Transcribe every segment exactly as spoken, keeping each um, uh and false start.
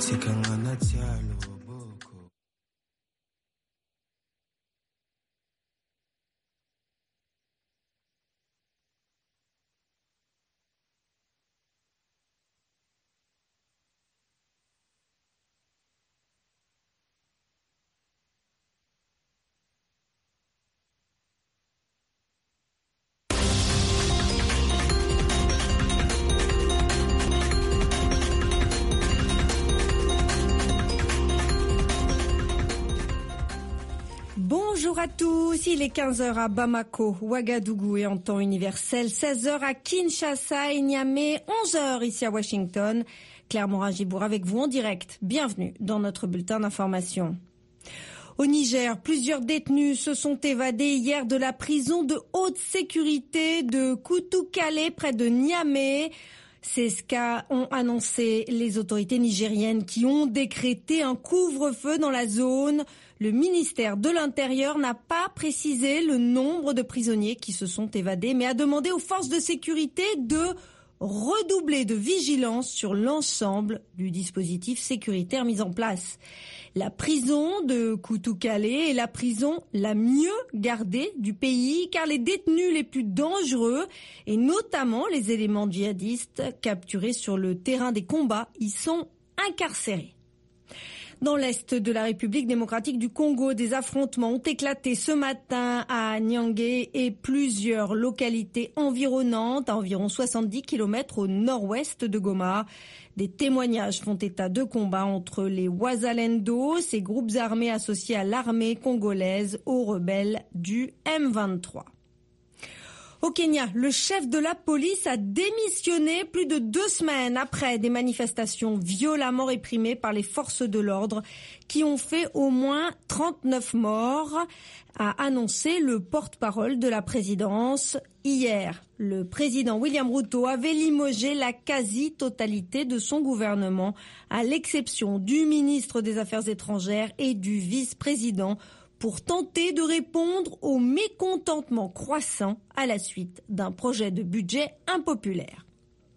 Bonjour à tous, il est quinze heures à Bamako, Ouagadougou et en temps universel, seize heures à Kinshasa et Niamey, onze heures ici à Washington. Claire Morin-Gibour avec vous en direct. Bienvenue dans notre bulletin d'information. Au Niger, plusieurs détenus se sont évadés hier de la prison de haute sécurité de Koutoukale près de Niamey. C'est ce qu'ont annoncé les autorités nigériennes qui ont décrété un couvre-feu dans la zone. Le ministère de l'Intérieur n'a pas précisé le nombre de prisonniers qui se sont évadés, mais a demandé aux forces de sécurité de redoubler de vigilance sur l'ensemble du dispositif sécuritaire mis en place. La prison de Koutoukale est la prison la mieux gardée du pays, car les détenus les plus dangereux, et notamment les éléments djihadistes capturés sur le terrain des combats, y sont incarcérés. Dans l'est de la République démocratique du Congo, des affrontements ont éclaté ce matin à Niangé et plusieurs localités environnantes, à environ soixante-dix kilomètres au nord-ouest de Goma. Des témoignages font état de combats entre les Wazalendo, ces groupes armés associés à l'armée congolaise, aux rebelles du M vingt-trois. Au Kenya, le chef de la police a démissionné plus de deux semaines après des manifestations violemment réprimées par les forces de l'ordre qui ont fait au moins trente-neuf morts, a annoncé le porte-parole de la présidence. Hier, le président William Ruto avait limogé la quasi-totalité de son gouvernement, à l'exception du ministre des Affaires étrangères et du vice-président, pour tenter de répondre au mécontentement croissant à la suite d'un projet de budget impopulaire.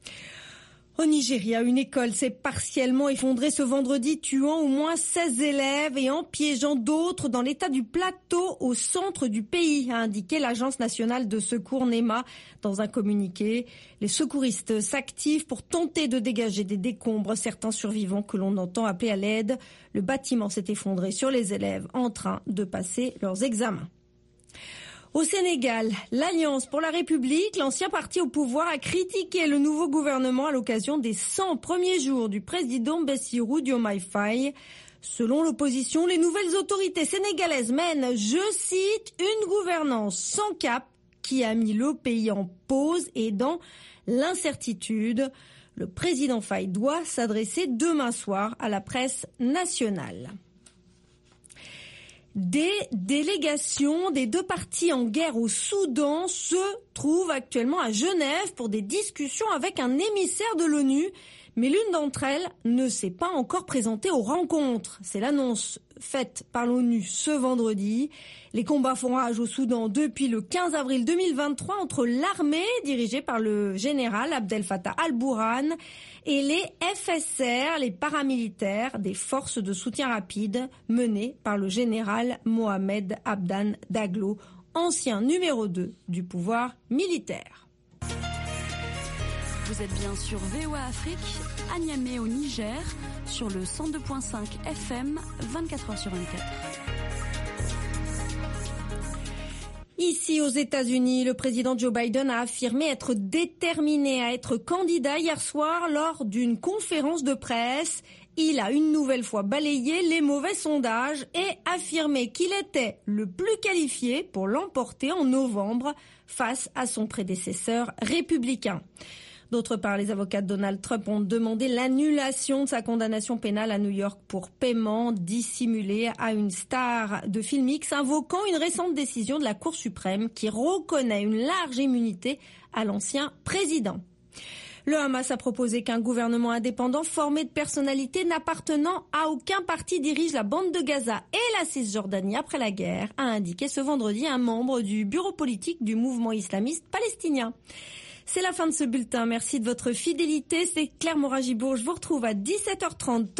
Au Nigeria, une école s'est partiellement effondrée ce vendredi, tuant au moins seize élèves et en piégeant d'autres dans l'état du Plateau au centre du pays, a indiqué l'Agence nationale de secours NEMA dans un communiqué. Les secouristes s'activent pour tenter de dégager des décombres, certains survivants que l'on entend appeler à l'aide. Le bâtiment s'est effondré sur les élèves en train de passer leurs examens. Au Sénégal, l'Alliance pour la République, l'ancien parti au pouvoir, a critiqué le nouveau gouvernement à l'occasion des cent premiers jours du président Bassirou Diomaye Faye. Selon l'opposition, les nouvelles autorités sénégalaises mènent, je cite, une gouvernance sans cap qui a mis le pays en pause et dans l'incertitude. Le président Faye doit s'adresser demain soir à la presse nationale. Des délégations des deux parties en guerre au Soudan se trouvent actuellement à Genève pour des discussions avec un émissaire de l'ONU, mais l'une d'entre elles ne s'est pas encore présentée aux rencontres. C'est l'annonce faite par l'ONU ce vendredi. Les combats font rage au Soudan depuis le quinze avril deux mille vingt-trois entre l'armée dirigée par le général Abdel Fattah al-Burhan et les F S R, les paramilitaires des forces de soutien rapide menées par le général Mohamed Abdan Daglo, ancien numéro deux du pouvoir militaire. Vous êtes bien sur V O A Afrique, à Niamey au Niger, sur le cent deux virgule cinq F M, vingt-quatre heures sur vingt-quatre. Ici aux États-Unis, le président Joe Biden a affirmé être déterminé à être candidat hier soir lors d'une conférence de presse. Il a une nouvelle fois balayé les mauvais sondages et affirmé qu'il était le plus qualifié pour l'emporter en novembre face à son prédécesseur républicain. D'autre part, les avocats de Donald Trump ont demandé l'annulation de sa condamnation pénale à New York pour paiement dissimulé à une star de film X, invoquant une récente décision de la Cour suprême qui reconnaît une large immunité à l'ancien président. Le Hamas a proposé qu'un gouvernement indépendant formé de personnalités n'appartenant à aucun parti dirige la bande de Gaza et la Cisjordanie après la guerre, a indiqué ce vendredi un membre du bureau politique du mouvement islamiste palestinien. C'est la fin de ce bulletin. Merci de votre fidélité. C'est Claire Morin-Gibour. Je vous retrouve à dix-sept heures trente.